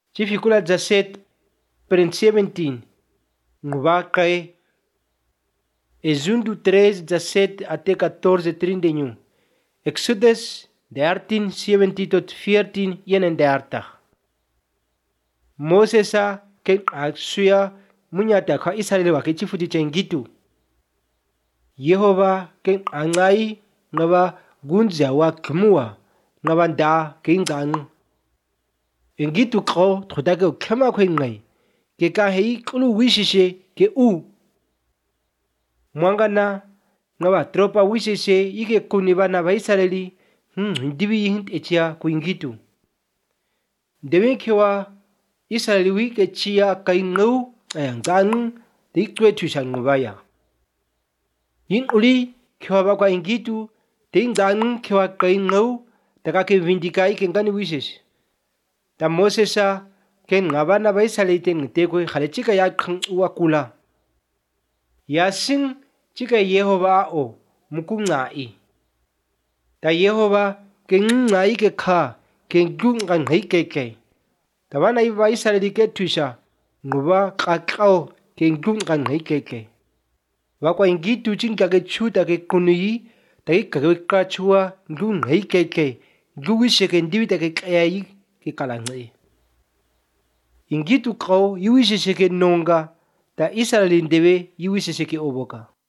Chifikula 17:17 nguva kay Exundo 3:17 até 14:31. Exodus 13:17 tot 14:31. Moses ke aksuya munyata kha Israel wa ke chifuti chengitu. Yehova ke angai ngaba gunja wa kmua ngaba nda ke ngang. Engitu ko thoda ke khama khoi ngai ke ka hei klu wishishe ke Mwangana ngaba tropa wishishe ike kunibana ba Israeli ndibi hint echia kuingitu. Dewe kewa Israeli wike chia kai ngau ngang di kwe tushan ngubaya. Yin uli kewa ba kwa ingitu di ngang kewa kai ngau taka ke vindikai ke ngani wishish. Ta Mosesa ke ngabana ba Israeli te ngtekwe khale chika ya khang uwakula. Yasin chika Yehova o mukungai. Ta Yehova ke ngai ke kha ke ngungan hei ke. Tabana iba Israeli ke tusha nguba kakao ke ngungan hei ke. Wakwa ingitu chinka ke chuta ke kunuyi ta ke kachua ngung hei ke. Nguwishe ke ndibita ke kayayi ke kalangai. Ingitu kau yuwishe ke nonga ta Israeli ndewe yuwishe ke oboka.